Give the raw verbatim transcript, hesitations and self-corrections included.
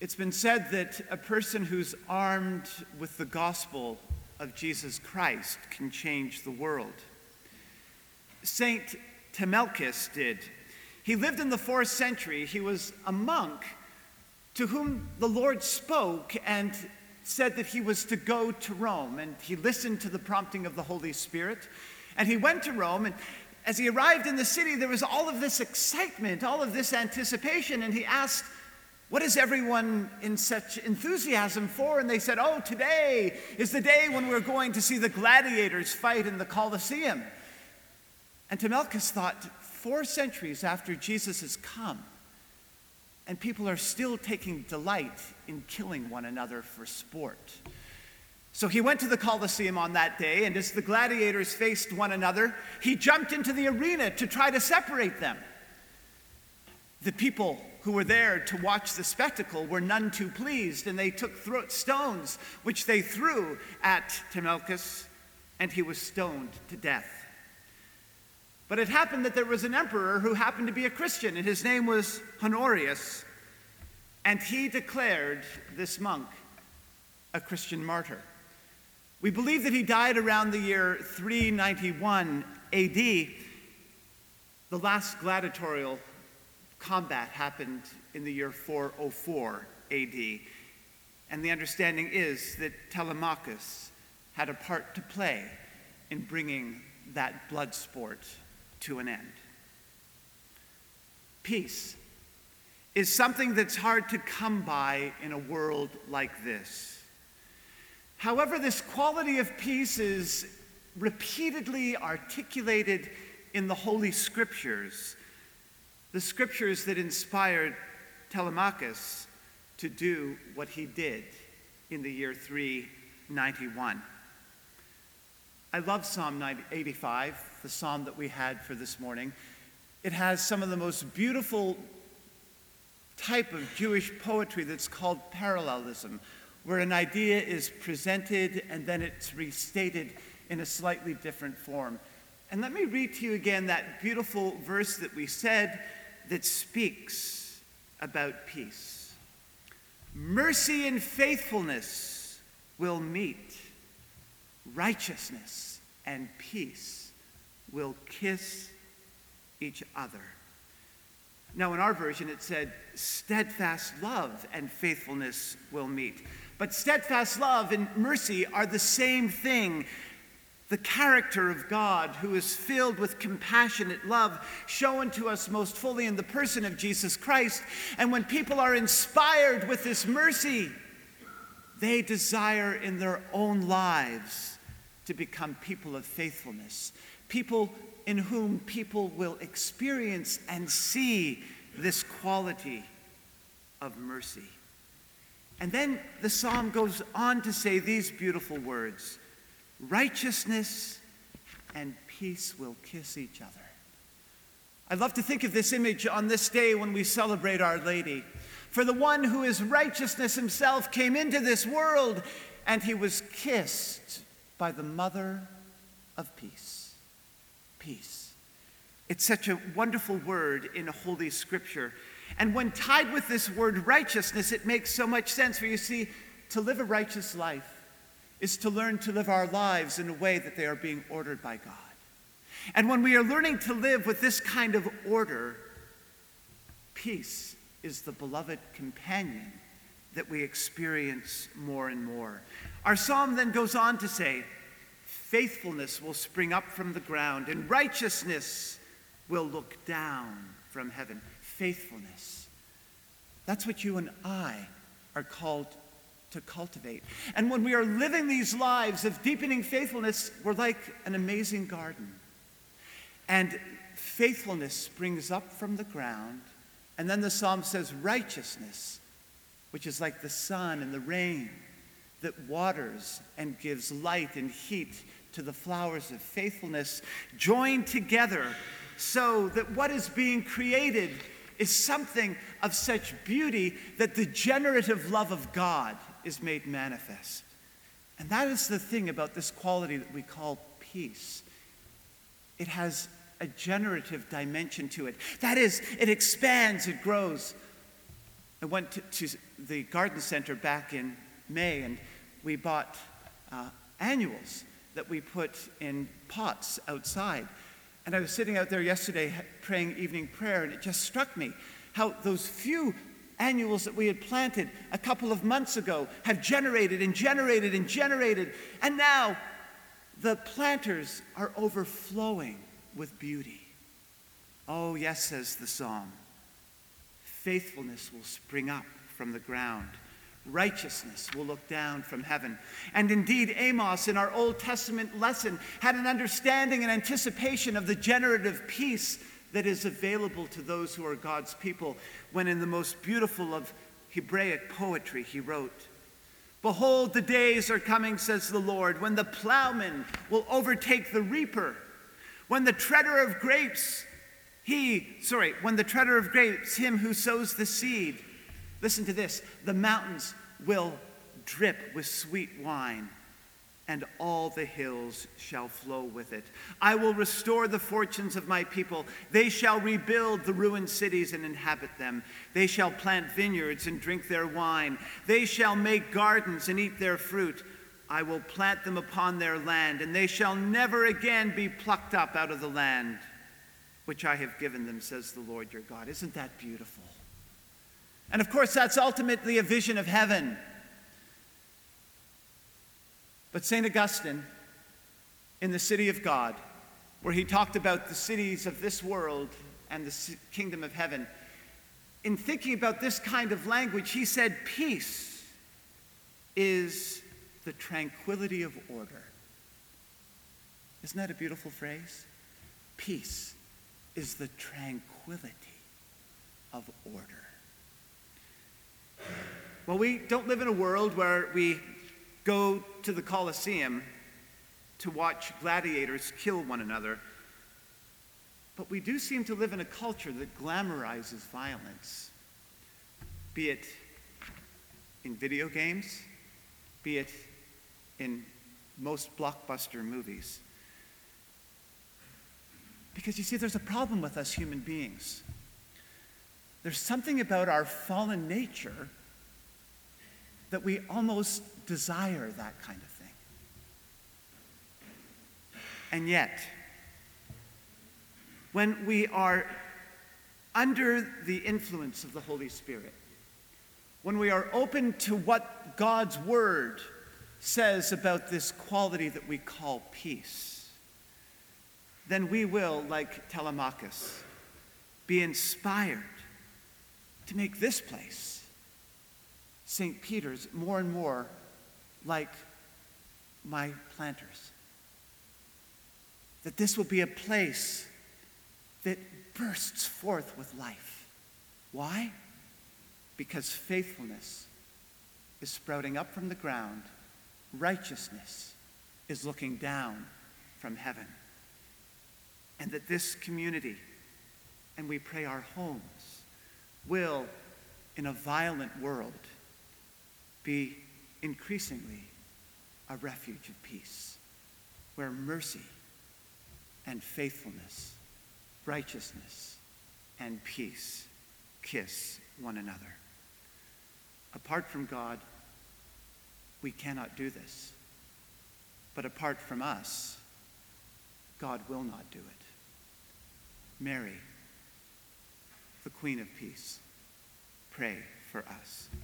It's been said that a person who's armed with the gospel of Jesus Christ can change the world. Saint Temelchus did. He lived in the fourth century. He was a monk to whom the Lord spoke and said that he was to go to Rome. And he listened to the prompting of the Holy Spirit. And he went to Rome. And as he arrived in the city, there was all of this excitement, all of this anticipation. And he asked, "What is everyone in such enthusiasm for?" And they said, "Oh, today is the day when we're going to see the gladiators fight in the Colosseum." And Temelchus thought, four centuries after Jesus has come, and people are still taking delight in killing one another for sport. So he went to the Colosseum on that day, and as the gladiators faced one another, he jumped into the arena to try to separate them. The people who were there to watch the spectacle were none too pleased, and they took thro- stones, which they threw at Temelchus, and he was stoned to death. But it happened that there was an emperor who happened to be a Christian, and his name was Honorius, and he declared this monk a Christian martyr. We believe that he died around the year three ninety-one A D. The last gladiatorial combat happened in the year four oh four A D, and the understanding is that Telemachus had a part to play in bringing that blood sport to an end. Peace is something that's hard to come by in a world like this. However, this quality of peace is repeatedly articulated in the Holy Scriptures, the scriptures that inspired Telemachus to do what he did in the year three ninety-one. I love Psalm eighty-five, the psalm that we had for this morning. It has some of the most beautiful type of Jewish poetry that's called parallelism, where an idea is presented and then it's restated in a slightly different form. And let me read to you again that beautiful verse that we said that speaks about peace. Mercy and faithfulness will meet. Righteousness and peace will kiss each other. Now, in our version, it said, steadfast love and faithfulness will meet. But steadfast love and mercy are the same thing. The character of God, who is filled with compassionate love, shown to us most fully in the person of Jesus Christ. And when people are inspired with this mercy, they desire in their own lives to become people of faithfulness, people in whom people will experience and see this quality of mercy. And then the psalm goes on to say these beautiful words: righteousness and peace will kiss each other. I love to think of this image on this day when we celebrate Our Lady. For the one who is righteousness himself came into this world, and he was kissed by the mother of peace. Peace. It's such a wonderful word in Holy Scripture. And when tied with this word righteousness, it makes so much sense. For you see, to live a righteous life is to learn to live our lives in a way that they are being ordered by God. And when we are learning to live with this kind of order, peace is the beloved companion that we experience more and more. Our psalm then goes on to say, faithfulness will spring up from the ground, and righteousness will look down from heaven. Faithfulness. That's what you and I are called to cultivate. And when we are living these lives of deepening faithfulness, we're like an amazing garden. And faithfulness springs up from the ground, and then the psalm says righteousness, which is like the sun and the rain that waters and gives light and heat to the flowers of faithfulness, joined together so that what is being created is something of such beauty that the generative love of God is made manifest. And that is the thing about this quality that we call peace. It has a generative dimension to it. That is, it expands, it grows. I went to, to the garden center back in May, and we bought uh, annuals that we put in pots outside. And I was sitting out there yesterday praying evening prayer, and it just struck me how those few annuals that we had planted a couple of months ago have generated and generated and generated, and now the planters are overflowing with beauty. Oh, yes, says the psalm, faithfulness will spring up from the ground. Righteousness will look down from heaven. And indeed, Amos in our Old Testament lesson had an understanding and anticipation of the generative peace that is available to those who are God's people, when in the most beautiful of Hebraic poetry he wrote, "Behold, the days are coming, says the Lord, when the plowman will overtake the reaper, when the treader of grapes, he, sorry, when the treader of grapes, him who sows the seed." Listen to this, "The mountains will drip with sweet wine, and all the hills shall flow with it. I will restore the fortunes of my people. They shall rebuild the ruined cities and inhabit them. They shall plant vineyards and drink their wine. They shall make gardens and eat their fruit. I will plant them upon their land, and they shall never again be plucked up out of the land which I have given them, says the Lord your God." Isn't that beautiful? And of course, that's ultimately a vision of heaven. But Saint Augustine, in the City of God, where he talked about the cities of this world and the kingdom of heaven, in thinking about this kind of language, he said, peace is the tranquility of order. Isn't that a beautiful phrase? Peace is the tranquility of order. Well, we don't live in a world where we go to the Colosseum to watch gladiators kill one another, but we do seem to live in a culture that glamorizes violence, be it in video games, be it in most blockbuster movies. Because you see, there's a problem with us human beings. There's something about our fallen nature that we almost desire that kind of thing. And yet, when we are under the influence of the Holy Spirit, when we are open to what God's Word says about this quality that we call peace, then we will, like Telemachus, be inspired to make this place, Saint Peter's, more and more like my planters. That this will be a place that bursts forth with life. Why? Because faithfulness is sprouting up from the ground. Righteousness is looking down from heaven. And that this community, and we pray our homes, will, in a violent world, be increasingly a refuge of peace, where mercy and faithfulness, righteousness and peace kiss one another. Apart from God, we cannot do this. But apart from us, God will not do it. Mary, the Queen of Peace, pray for us.